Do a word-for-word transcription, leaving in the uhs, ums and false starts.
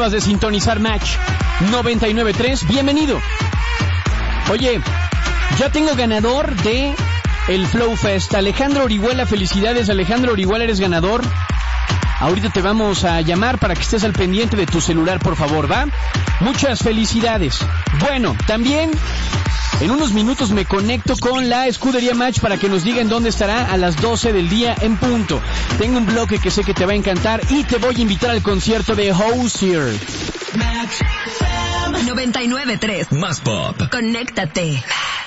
Acabas de sintonizar Match noventa y nueve punto tres. Bienvenido. Oye, ya tengo ganador de el Flow Fest. Alejandro Orihuela, felicidades, Alejandro Orihuela, eres ganador. Ahorita te vamos a llamar para que estés al pendiente de tu celular, por favor, ¿va? Muchas felicidades. Bueno, también en unos minutos me conecto con la Escudería Match para que nos digan dónde estará a las doce del día en punto. Tengo un bloque que sé que te va a encantar y te voy a invitar al concierto de Hozier. noventa y nueve punto tres. Más pop. Conéctate.